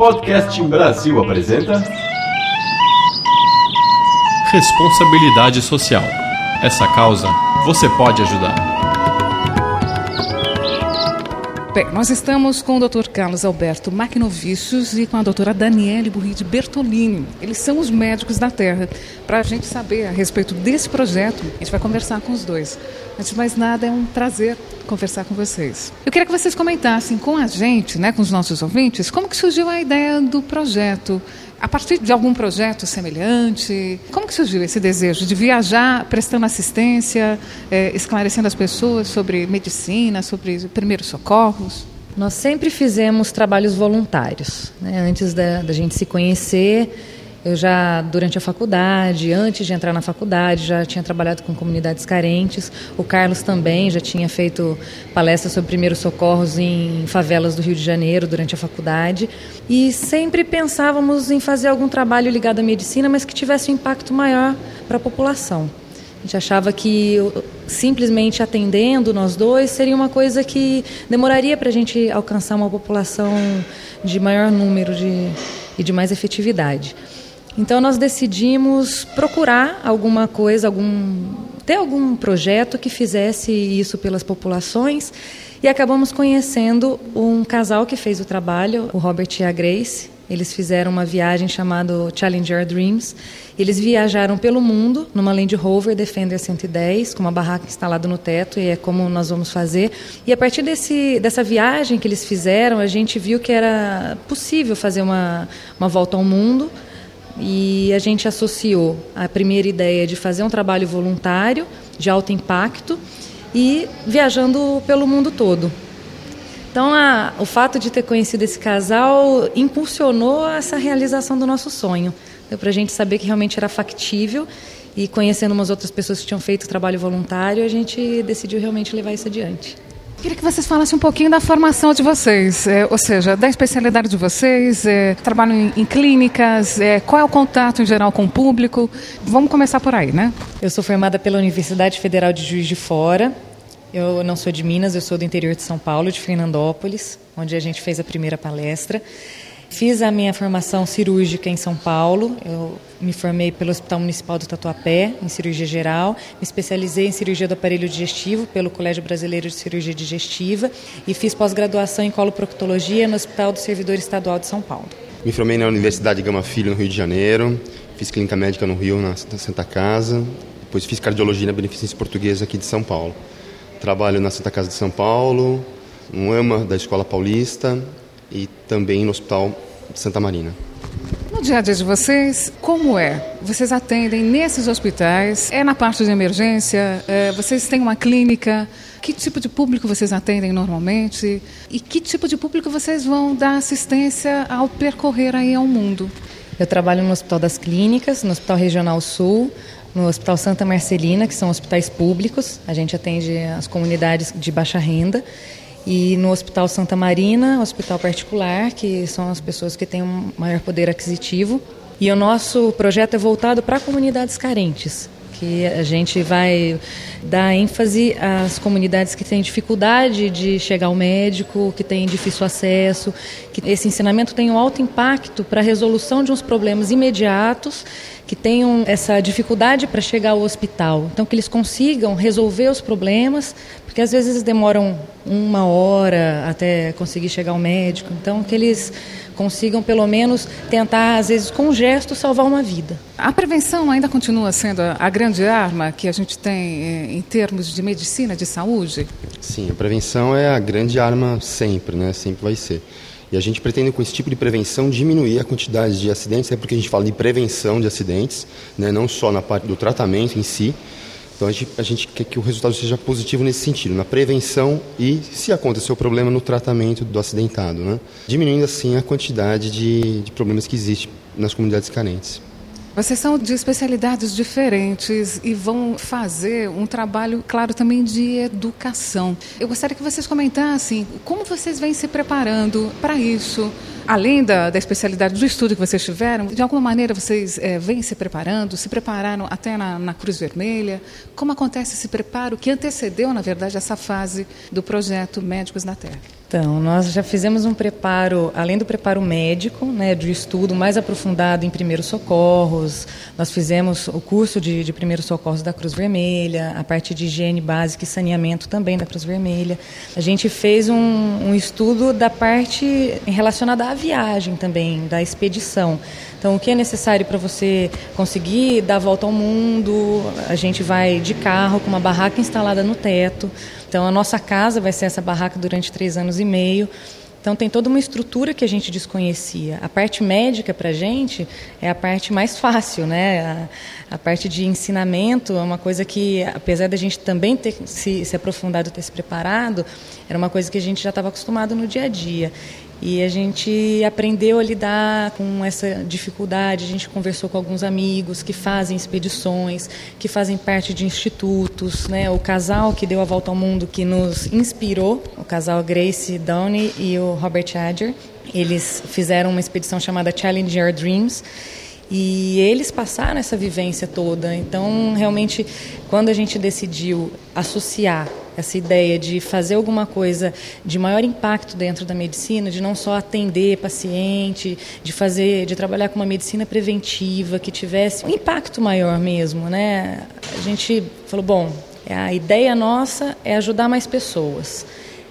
Podcast Brasil apresenta Responsabilidade Social. Essa causa você pode ajudar. Bem, nós estamos com o Dr. Carlos Alberto Macnovicius e com a doutora Daniele Burridi Bertolini. Eles são os médicos da Terra. Para a gente saber a respeito desse projeto, a gente vai conversar com os dois. Antes de mais nada, é um prazer conversar com vocês. Eu queria que vocês comentassem com a gente, com os nossos ouvintes, como que surgiu a ideia do projeto. A partir de algum projeto semelhante, como que surgiu esse desejo de viajar prestando assistência, esclarecendo as pessoas sobre medicina, sobre primeiros socorros? Nós sempre fizemos trabalhos voluntários, Antes da gente se conhecer, eu já, durante a faculdade, antes de entrar na faculdade, já tinha trabalhado com comunidades carentes. O Carlos também já tinha feito palestras sobre primeiros socorros em favelas do Rio de Janeiro durante a faculdade. E sempre pensávamos em fazer algum trabalho ligado à medicina, mas que tivesse um impacto maior para a população. A gente achava que simplesmente atendendo nós dois seria uma coisa que demoraria para a gente alcançar uma população de maior número e de mais efetividade. Então nós decidimos procurar alguma coisa, ter algum projeto que fizesse isso pelas populações e acabamos conhecendo um casal que fez o trabalho, o Robert e a Grace. Eles fizeram uma viagem chamada Challenger Dreams. Eles viajaram pelo mundo numa Land Rover Defender 110, com uma barraca instalada no teto, e é como nós vamos fazer. E a partir dessa viagem que eles fizeram, a gente viu que era possível fazer uma volta ao mundo. E a gente associou a primeira ideia de fazer um trabalho voluntário, de alto impacto, e viajando pelo mundo todo. Então, o fato de ter conhecido esse casal impulsionou essa realização do nosso sonho. Deu para a gente saber que realmente era factível, e conhecendo umas outras pessoas que tinham feito trabalho voluntário, a gente decidiu realmente levar isso adiante. Queria que vocês falassem um pouquinho da formação de vocês, ou seja, da especialidade de vocês, trabalham em clínicas, qual é o contato em geral com o público? Vamos começar por aí, Eu sou formada pela Universidade Federal de Juiz de Fora. Eu não sou de Minas, eu sou do interior de São Paulo, de Fernandópolis, onde a gente fez a primeira palestra. Fiz a minha formação cirúrgica em São Paulo. Eu me formei pelo Hospital Municipal do Tatuapé, em cirurgia geral. Me especializei em cirurgia do aparelho digestivo pelo Colégio Brasileiro de Cirurgia Digestiva e fiz pós-graduação em coloproctologia no Hospital do Servidor Estadual de São Paulo. Me formei na Universidade Gama Filho, no Rio de Janeiro. Fiz clínica médica no Rio, na Santa Casa. Depois fiz cardiologia na Beneficência Portuguesa aqui de São Paulo. Trabalho na Santa Casa de São Paulo, no AMA da Escola Paulista e também no Hospital de Santa Marina. No dia a dia de vocês, como é? Vocês atendem nesses hospitais? É na parte de emergência? Vocês têm uma clínica? Que tipo de público vocês atendem normalmente? E que tipo de público vocês vão dar assistência ao percorrer aí ao mundo? Eu trabalho no Hospital das Clínicas, no Hospital Regional Sul, no Hospital Santa Marcelina, que são hospitais públicos. A gente atende as comunidades de baixa renda. E no Hospital Santa Marina, hospital particular, que são as pessoas que têm um maior poder aquisitivo. E o nosso projeto é voltado para comunidades carentes, que a gente vai dar ênfase às comunidades que têm dificuldade de chegar ao médico, que têm difícil acesso, que esse ensinamento tem um alto impacto para a resolução de uns problemas imediatos, que tenham essa dificuldade para chegar ao hospital. Então, que eles consigam resolver os problemas, porque às vezes eles demoram 1 hora até conseguir chegar ao médico. Então, que eles consigam, pelo menos, tentar, às vezes, com um gesto, salvar uma vida. A prevenção ainda continua sendo a grande arma que a gente tem em termos de medicina, de saúde? Sim, a prevenção é a grande arma sempre, Sempre vai ser. E a gente pretende, com esse tipo de prevenção, diminuir a quantidade de acidentes, porque a gente fala de prevenção de acidentes, não só na parte do tratamento em si. Então a gente quer que o resultado seja positivo nesse sentido, na prevenção e, se acontecer o problema, no tratamento do acidentado, Diminuindo assim a quantidade de problemas que existem nas comunidades carentes. Vocês são de especialidades diferentes e vão fazer um trabalho, claro, também de educação. Eu gostaria que vocês comentassem como vocês vêm se preparando para isso. Além da especialidade do estudo que vocês tiveram, de alguma maneira vocês vêm se preparando, se prepararam até na Cruz Vermelha? Como acontece esse preparo que antecedeu, na verdade, essa fase do projeto Médicos na Terra? Então, nós já fizemos um preparo, além do preparo médico, né, de estudo mais aprofundado em primeiros socorros. Nós fizemos o curso de primeiros socorros da Cruz Vermelha, a parte de higiene básica e saneamento também da Cruz Vermelha. A gente fez um estudo da parte relacionada à viagem também, da expedição. Então, o que é necessário para você conseguir dar a volta ao mundo? A gente vai de carro com uma barraca instalada no teto. Então, a nossa casa vai ser essa barraca durante 3 anos e meio. Então, tem toda uma estrutura que a gente desconhecia. A parte médica, para a gente, é a parte mais fácil, né? A parte de ensinamento é uma coisa que, apesar da gente também ter se aprofundado, ter se preparado, era uma coisa que a gente já estava acostumado no dia a dia. E a gente aprendeu a lidar com essa dificuldade. A gente conversou com alguns amigos que fazem expedições, que fazem parte de institutos, né? O casal que deu a volta ao mundo, que nos inspirou, o casal Grace Downey e o Robert Adger, eles fizeram uma expedição chamada Challenge Your Dreams. E eles passaram essa vivência toda. Então, realmente, quando a gente decidiu associar essa ideia de fazer alguma coisa de maior impacto dentro da medicina, de não só atender paciente, de trabalhar com uma medicina preventiva que tivesse um impacto maior mesmo, né? A gente falou, bom, a ideia nossa é ajudar mais pessoas.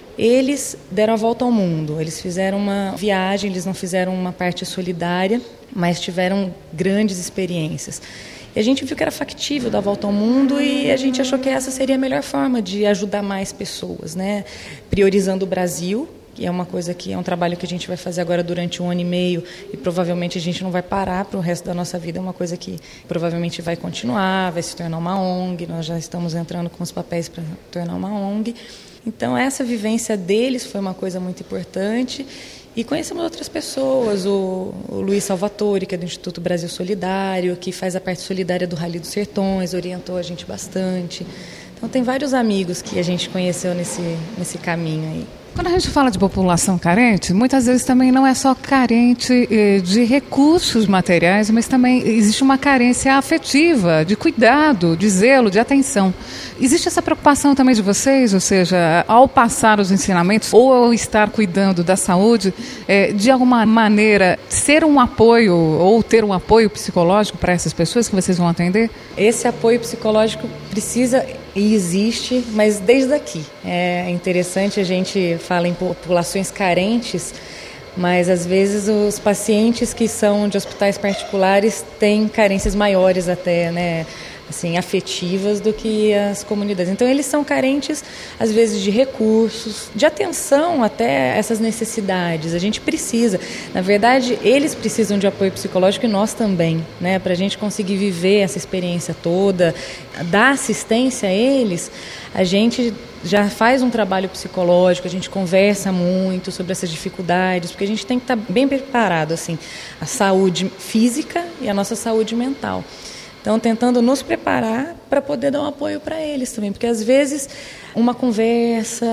Eles deram a volta ao mundo, eles fizeram uma viagem, eles não fizeram uma parte solidária, mas tiveram grandes experiências. E a gente viu que era factível dar a volta ao mundo e a gente achou que essa seria a melhor forma de ajudar mais pessoas, né? Priorizando o Brasil, que é uma coisa que é um trabalho que a gente vai fazer agora durante 1 ano e meio e provavelmente a gente não vai parar para o resto da nossa vida, é uma coisa que provavelmente vai continuar, vai se tornar uma ONG, nós já estamos entrando com os papéis para tornar uma ONG. Então, essa vivência deles foi uma coisa muito importante. E conhecemos outras pessoas, o Luiz Salvatore, que é do Instituto Brasil Solidário, que faz a parte solidária do Rally dos Sertões, orientou a gente bastante. Então, tem vários amigos que a gente conheceu nesse caminho aí. Quando a gente fala de população carente, muitas vezes também não é só carente de recursos materiais, mas também existe uma carência afetiva, de cuidado, de zelo, de atenção. Existe essa preocupação também de vocês, ou seja, ao passar os ensinamentos ou ao estar cuidando da saúde, de alguma maneira ser um apoio ou ter um apoio psicológico para essas pessoas que vocês vão atender? Esse apoio psicológico precisa e existe, mas desde aqui. É interessante, a gente fala em populações carentes, mas às vezes os pacientes que são de hospitais particulares têm carências maiores até, né? Assim, afetivas do que as comunidades. Então, eles são carentes, às vezes, de recursos, de atenção até essas necessidades. A gente precisa. Na verdade, eles precisam de apoio psicológico e nós também, né? Para a gente conseguir viver essa experiência toda, dar assistência a eles, a gente já faz um trabalho psicológico, a gente conversa muito sobre essas dificuldades, porque a gente tem que estar bem preparado, assim, a saúde física e a nossa saúde mental. Então, tentando nos preparar para poder dar um apoio para eles também, porque às vezes uma conversa,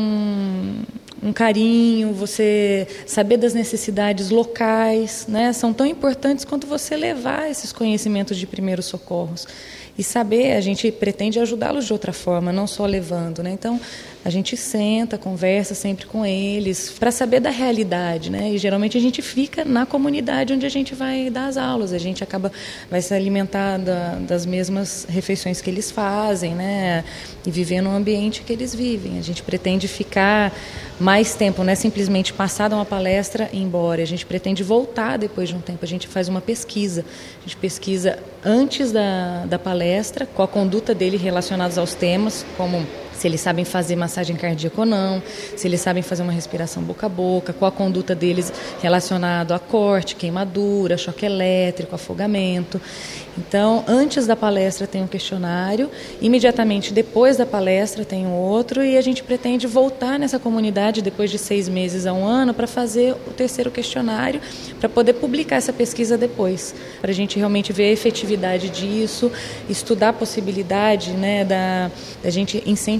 um carinho, você saber das necessidades locais, né, são tão importantes quanto você levar esses conhecimentos de primeiros socorros. E saber, a gente pretende ajudá-los de outra forma, não só levando, né? Então, a gente senta, conversa sempre com eles para saber da realidade, né? E geralmente a gente fica na comunidade onde a gente vai dar as aulas, a gente vai se alimentar das mesmas refeições que eles fazem, né? E viver no ambiente que eles vivem. A gente pretende ficar mais tempo, não é simplesmente passar uma palestra e ir embora. A gente pretende voltar depois de um tempo. A gente faz uma pesquisa. A gente pesquisa antes da palestra, com a conduta dele relacionados aos temas, como se eles sabem fazer massagem cardíaca ou não, se eles sabem fazer uma respiração boca a boca, qual a conduta deles relacionado a corte, queimadura, choque elétrico, afogamento. Então, antes da palestra tem um questionário, imediatamente depois da palestra tem um outro, e a gente pretende voltar nessa comunidade depois de 6 meses a 1 ano para fazer o 3º questionário, para poder publicar essa pesquisa depois, para a gente realmente ver a efetividade disso, estudar a possibilidade, né, da gente incentivar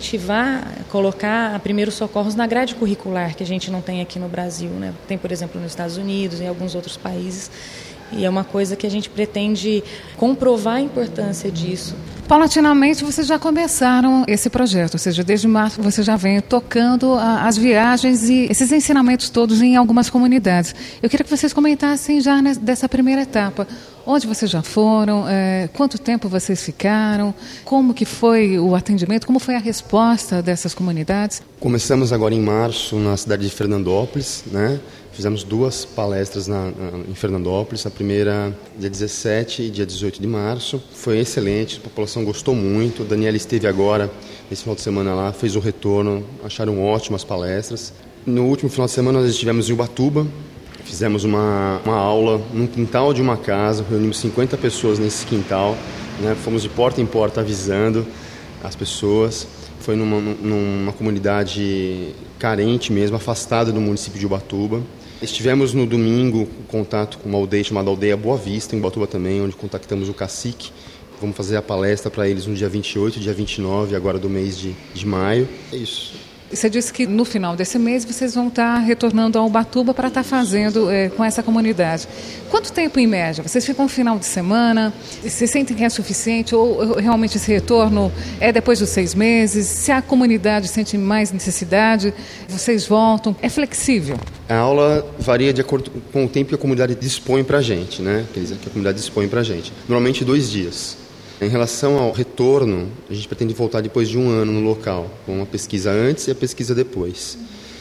incentivar, colocar primeiros socorros na grade curricular, que a gente não tem aqui no Brasil, né? Tem, por exemplo, nos Estados Unidos, em alguns outros países, e é uma coisa que a gente pretende comprovar a importância disso. Paulatinamente, vocês já começaram esse projeto, ou seja, desde março você já vem tocando as viagens e esses ensinamentos todos em algumas comunidades. Eu queria que vocês comentassem já dessa primeira etapa. Onde vocês já foram, quanto tempo vocês ficaram, como que foi o atendimento, como foi a resposta dessas comunidades? Começamos agora em março na cidade de Fernandópolis, né? Fizemos 2 palestras em Fernandópolis, a primeira dia 17 e dia 18 de março. Foi excelente, a população gostou muito. A Daniela esteve agora, nesse final de semana lá, fez o retorno, acharam ótimas palestras. No último final de semana nós estivemos em Ubatuba, fizemos uma aula num quintal de uma casa, reunimos 50 pessoas nesse quintal, né? Fomos de porta em porta avisando as pessoas. Foi numa comunidade carente mesmo, afastada do município de Ubatuba. Estivemos no domingo em contato com uma aldeia chamada Aldeia Boa Vista, em Ubatuba também, onde contactamos o cacique. Vamos fazer a palestra para eles no dia 28, dia 29, agora do mês de maio. É isso. Você disse que no final desse mês vocês vão estar retornando a Ubatuba para estar fazendo com essa comunidade. Quanto tempo em média? Vocês ficam no final de semana? Vocês sentem que é suficiente ou realmente esse retorno é depois dos 6 meses? Se a comunidade sente mais necessidade, vocês voltam? É flexível? A aula varia de acordo com o tempo que a comunidade dispõe para a gente, né? Quer dizer, que a comunidade dispõe para a gente. Normalmente 2 dias. Em relação ao retorno, a gente pretende voltar depois de 1 ano no local, com uma pesquisa antes e a pesquisa depois.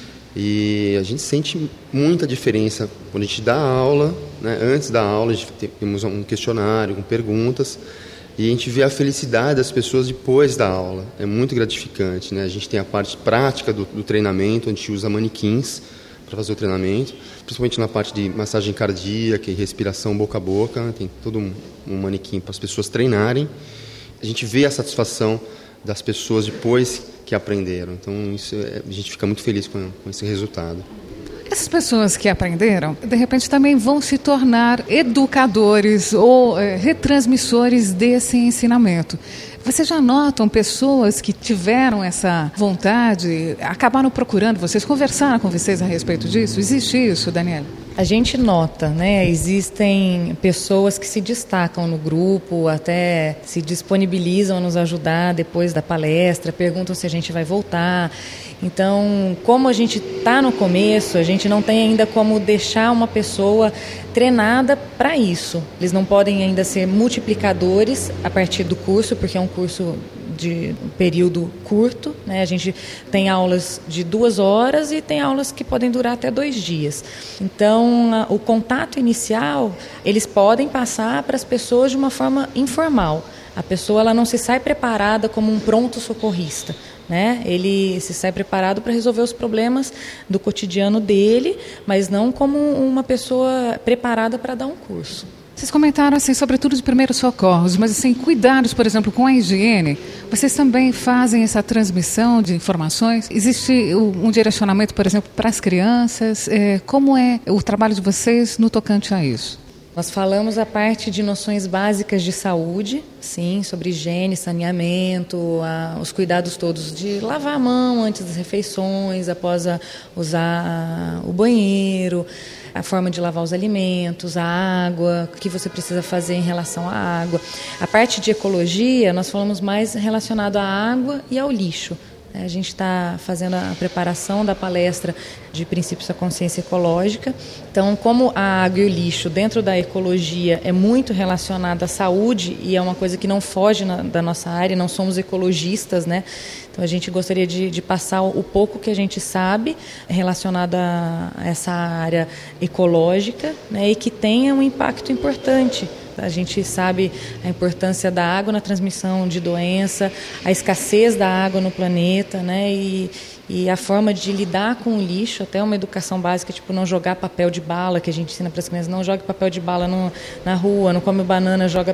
E a gente sente muita diferença quando a gente dá aula, né? Antes da aula a gente temos um questionário com perguntas e a gente vê a felicidade das pessoas depois da aula. É muito gratificante, né? A gente tem a parte prática do treinamento, a gente usa manequins para fazer o treinamento, principalmente na parte de massagem cardíaca e respiração boca a boca, né? Tem todo um manequim para as pessoas treinarem. A gente vê a satisfação das pessoas depois que aprenderam. Então, a gente fica muito feliz com esse resultado. Essas pessoas que aprenderam, de repente também vão se tornar educadores ou retransmissores desse ensinamento. Vocês já notam pessoas que tiveram essa vontade, acabaram procurando vocês, conversaram com vocês a respeito disso? Existe isso, Daniela? A gente nota, né? Existem pessoas que se destacam no grupo, até se disponibilizam a nos ajudar depois da palestra, perguntam se a gente vai voltar. Então, como a gente está no começo, a gente não tem ainda como deixar uma pessoa treinada para isso. Eles não podem ainda ser multiplicadores a partir do curso, porque é um curso de período curto, né? A gente tem aulas de 2 horas e tem aulas que podem durar até 2 dias. Então, o contato inicial, eles podem passar para as pessoas de uma forma informal. A pessoa ela não se sai preparada como um pronto-socorrista, né? Ele se sai preparado para resolver os problemas do cotidiano dele, mas não como uma pessoa preparada para dar um curso. Vocês comentaram, assim, sobretudo de primeiros socorros, mas, assim, cuidados, por exemplo, com a higiene. Vocês também fazem essa transmissão de informações? Existe um direcionamento, por exemplo, para as crianças? Como é o trabalho de vocês no tocante a isso? Nós falamos a parte de noções básicas de saúde, sim, sobre higiene, saneamento, os cuidados todos de lavar a mão antes das refeições, após usar o banheiro, a forma de lavar os alimentos, a água, o que você precisa fazer em relação à água. A parte de ecologia, nós falamos mais relacionado à água e ao lixo. A gente está fazendo a preparação da palestra de princípios da consciência ecológica. Então, como a água e o lixo dentro da ecologia é muito relacionada à saúde e é uma coisa que não foge da nossa área, não somos ecologistas, né? Então, a gente gostaria de passar o pouco que a gente sabe relacionado a essa área ecológica, né? E que tenha um impacto importante. A gente sabe a importância da água na transmissão de doença, a escassez da água no planeta, né? E E a forma de lidar com o lixo, até uma educação básica, tipo não jogar papel de bala, que a gente ensina para as crianças, não jogue papel de bala na rua, não come banana, joga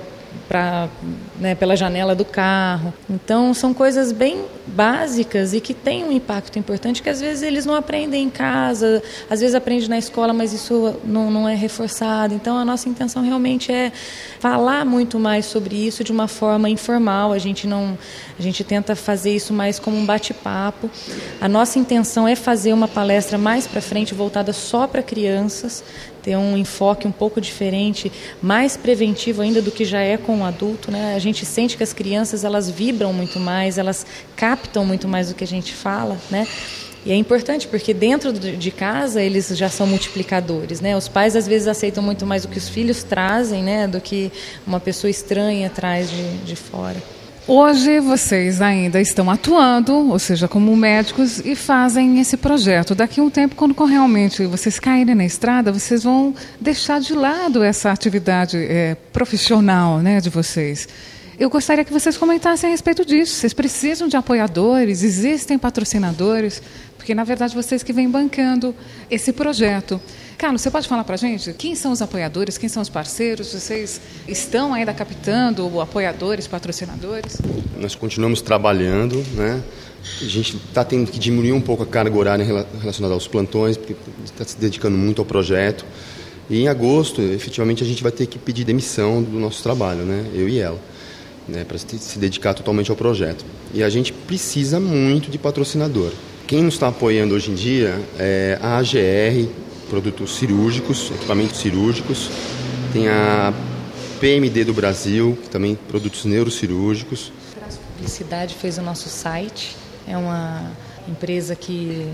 pela janela do carro. Então, são coisas bem básicas e que têm um impacto importante que às vezes eles não aprendem em casa, às vezes aprendem na escola, mas isso não é reforçado. Então, a nossa intenção realmente é falar muito mais sobre isso de uma forma informal. A gente tenta fazer isso mais como um bate-papo. A nossa intenção é fazer uma palestra mais para frente voltada só para crianças, ter um enfoque um pouco diferente, mais preventivo ainda do que já é com o adulto, né? A gente sente que as crianças, elas vibram muito mais, elas captam muito mais do que a gente fala, né? E é importante porque dentro de casa eles já são multiplicadores, né? Os pais às vezes aceitam muito mais o que os filhos trazem, né? Do que uma pessoa estranha traz de fora. Hoje vocês ainda estão atuando, ou seja, como médicos, e fazem esse projeto. Daqui a um tempo, quando realmente vocês caírem na estrada, vocês vão deixar de lado essa atividade profissional, né, de vocês. Eu gostaria que vocês comentassem a respeito disso. Vocês precisam de apoiadores, existem patrocinadores, porque, na verdade, vocês que vêm bancando esse projeto. Carlos, você pode falar para a gente quem são os apoiadores, quem são os parceiros? Vocês estão ainda captando apoiadores, patrocinadores? Nós continuamos trabalhando, né? A gente está tendo que diminuir um pouco a carga horária relacionada aos plantões, porque está se dedicando muito ao projeto. E em agosto, efetivamente, a gente vai ter que pedir demissão do nosso trabalho, né? Eu e ela, né? Para se dedicar totalmente ao projeto. E a gente precisa muito de patrocinador. Quem nos está apoiando hoje em dia é a AGR, produtos cirúrgicos, equipamentos cirúrgicos. Tem a PMD do Brasil, que também produtos neurocirúrgicos. A Publicidade fez o nosso site. É uma empresa que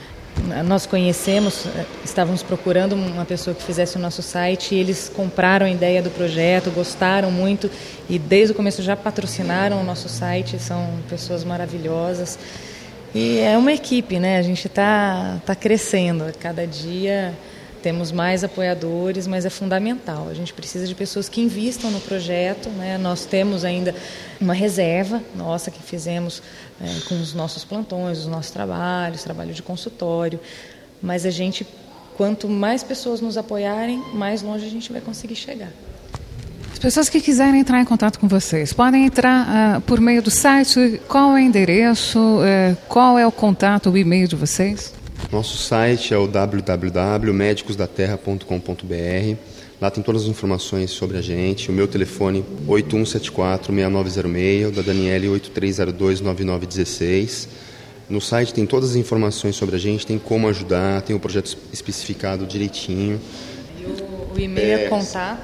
nós conhecemos, estávamos procurando uma pessoa que fizesse o nosso site e eles compraram a ideia do projeto, gostaram muito e desde o começo já patrocinaram o nosso site, são pessoas maravilhosas. E é uma equipe, né? A gente está crescendo. Cada dia temos mais apoiadores, mas é fundamental. A gente precisa de pessoas que invistam no projeto, né? Nós temos ainda uma reserva nossa que fizemos com os nossos plantões, os nossos trabalhos, trabalho de consultório. Mas a gente, quanto mais pessoas nos apoiarem, mais longe a gente vai conseguir chegar. As pessoas que quiserem entrar em contato com vocês, podem entrar por meio do site. Qual é o endereço? Qual é o contato, o e-mail de vocês? Nosso site é o www.medicosdaterra.com.br. Lá tem todas as informações sobre a gente. O meu telefone 8174-6906, o da Daniele 8302-9916. No site tem todas as informações sobre a gente, tem como ajudar, tem o projeto especificado direitinho. E o e-mail é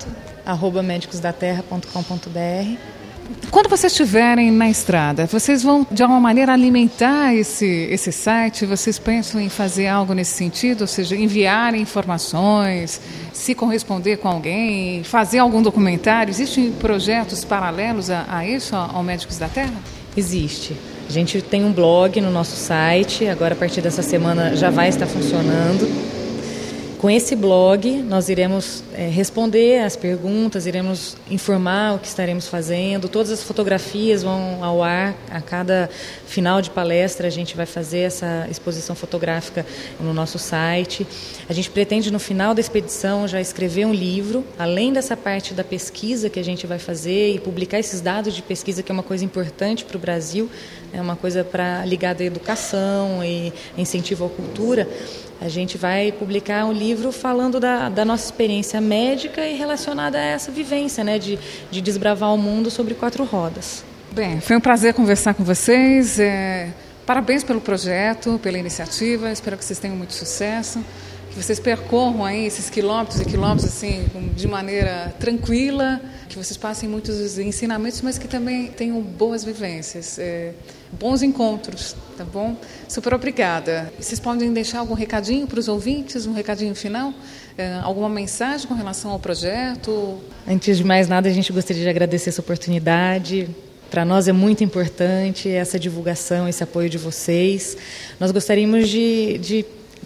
contato@medicosdaterra.com.br. Quando vocês estiverem na estrada, vocês vão, de alguma maneira, alimentar esse site? Vocês pensam em fazer algo nesse sentido? Ou seja, enviar informações, se corresponder com alguém, fazer algum documentário? Existem projetos paralelos a isso, ao Médicos da Terra? Existe. A gente tem um blog no nosso site, agora a partir dessa semana já vai estar funcionando. Com esse blog, nós iremos responder as perguntas, iremos informar o que estaremos fazendo. Todas as fotografias vão ao ar. A cada final de palestra, a gente vai fazer essa exposição fotográfica no nosso site. A gente pretende, no final da expedição, já escrever um livro, além dessa parte da pesquisa que a gente vai fazer e publicar esses dados de pesquisa, que é uma coisa importante para o Brasil, é uma coisa ligada à educação e incentivo à cultura. A gente vai publicar um livro falando da nossa experiência médica e relacionada a essa vivência, né, de desbravar o mundo sobre 4 rodas. Bem, foi um prazer conversar com vocês. Parabéns pelo projeto, pela iniciativa. Espero que vocês tenham muito sucesso, que vocês percorram aí esses quilômetros e quilômetros assim, de maneira tranquila, que vocês passem muitos ensinamentos, mas que também tenham boas vivências, bons encontros, tá bom? Super obrigada. Vocês podem deixar algum recadinho para os ouvintes, um recadinho final? Alguma mensagem com relação ao projeto? Antes de mais nada, a gente gostaria de agradecer essa oportunidade. Para nós é muito importante essa divulgação, esse apoio de vocês. Nós gostaríamos de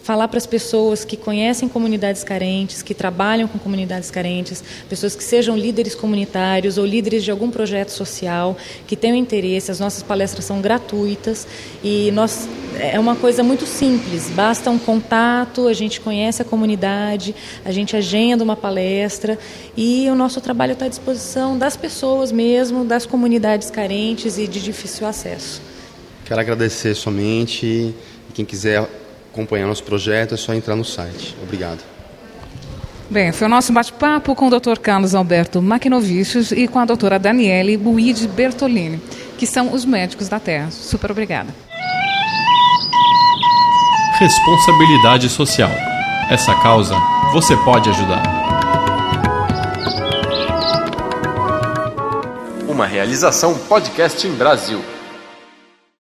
falar para as pessoas que conhecem comunidades carentes, que trabalham com comunidades carentes, pessoas que sejam líderes comunitários ou líderes de algum projeto social, que tenham interesse. As nossas palestras são gratuitas e é uma coisa muito simples, basta um contato, a gente conhece a comunidade, a gente agenda uma palestra e o nosso trabalho está à disposição das pessoas mesmo, das comunidades carentes e de difícil acesso. Quero agradecer somente e quem quiser acompanhar nosso projeto é só entrar no site. Obrigado. Bem, foi o nosso bate-papo com o Dr. Carlos Alberto Maquinovicius e com a doutora Daniele Buide Bertolini, que são os médicos da Terra. Super obrigada. Responsabilidade social. Essa causa você pode ajudar. Uma realização Podcast em Brasil.